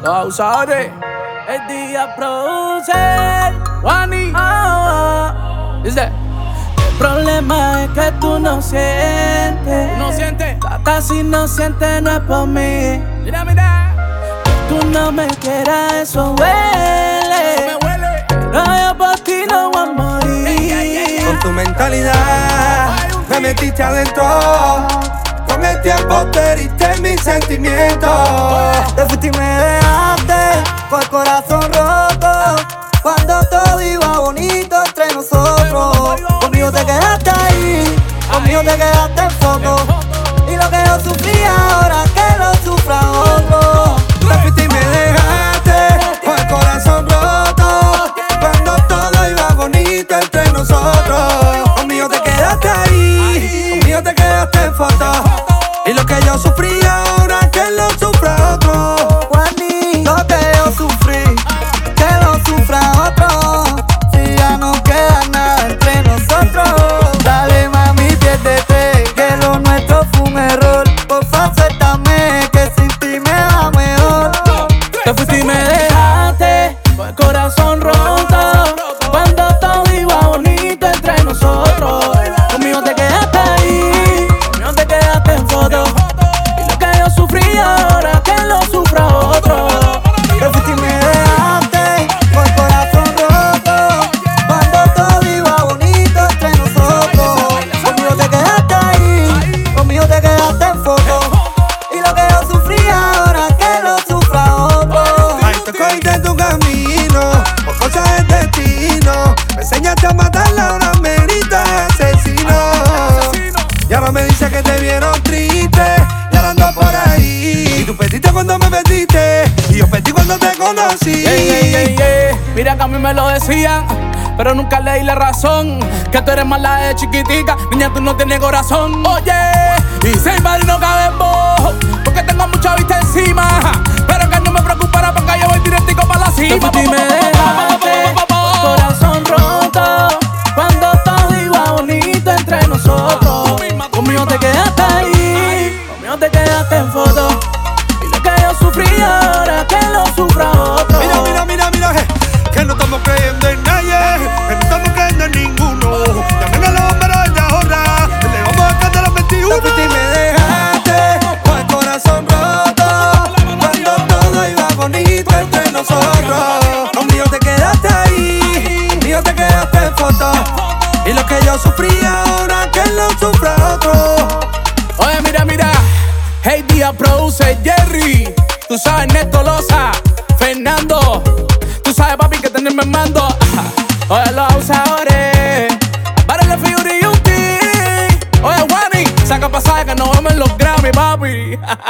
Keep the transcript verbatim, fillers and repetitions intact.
abusadores. El día produce Wani. Oh, dice: el problema es que tú no sientes. No sientes. Hasta si no sientes no es por mí. Mira, mira. Tú no me quieras, eso huele. Eso me huele. Pero yo por ti no voy a morir. Ey, ey, ey, ey. Con tu mentalidad me metiste adentro. Con el tiempo te heriste mis sentimientos. Te fuiste y me dejaste con el corazón roto. Cuando todo iba bonito entre nosotros. Conmigo te quedaste ahí, conmigo te quedaste en foto. Y lo que yo sufría ahora que lo sufra otro. Te fuiste y me dejaste con el corazón roto. Cuando todo iba bonito entre nosotros. Conmigo te quedaste ahí, conmigo te quedaste en foto. Y lo que yo sufrí ahora que lo sufra otro. Wani, lo que yo sufrí, que lo sufra otro. Si ya no queda nada entre nosotros. Dale mami, piérdete, que lo nuestro fue un error. Por favor, suéltame, que sin ti me va mejor. Te fuiste y me dejaste con el corazón roto. Cuando todo iba bonito entre nosotros. Conmigo te quedaste ahí, conmigo te quedaste en foto. Y lo que yo sufrí ahora que lo sufra otro. Te fuiste y me dejaste con el corazón roto. Cuando todo iba bonito entre nosotros. Conmigo te quedaste ahí, conmigo te quedaste en foto. Y lo que yo sufrí ahora que lo sufra otro. Ahí te cogiste en tu camino, por cosas del destino. Me enseñaste a matarla, ahora me gritas asesino. Y ahora me dice que te vieron triste, y ahora ando por ahí. Y tú perdiste cuando me perdiste, y yo perdí cuando te conocí. Ey, ey, ey, ey. Mira que a mí me lo decían, pero nunca leí la razón. Que tú eres mala de chiquitica, niña, tú no tienes corazón. Oye, y seis y no cabe en vos, porque tengo mucha vista encima. Pero que no me preocupara porque yo voy directico para la cima. Te fuiste y me dejaste, corazón roto. Cuando todo iba bonito entre nosotros. Conmigo te quedaste ahí, conmigo te quedaste en foto. Y lo que yo sufrí ahora que lo sufra otro. Mira, mira, mira, mira, eh, que no estamos creyendo en nadie, que no estamos creyendo en ninguno. Llamen a los bomberos de ahora, le vamos a cantar a los veintiuno. Te fuiste y me dejaste con el corazón roto. Cuando todo iba bonito entre nosotros. Conmigo te quedaste ahí, conmigo te quedaste en foto. Y lo que yo sufrí ahora que lo sufra otro. Oye, mira, mira. Hey, día produce Jerry. Tú sabes, Neto Loza, Fernando. Tú sabes, papi, que tenerme en mando. Oye, los abusadores. Para la figura y un ti. Oye, Wani, saca pasaje que nos vemos en los Grammy, papi.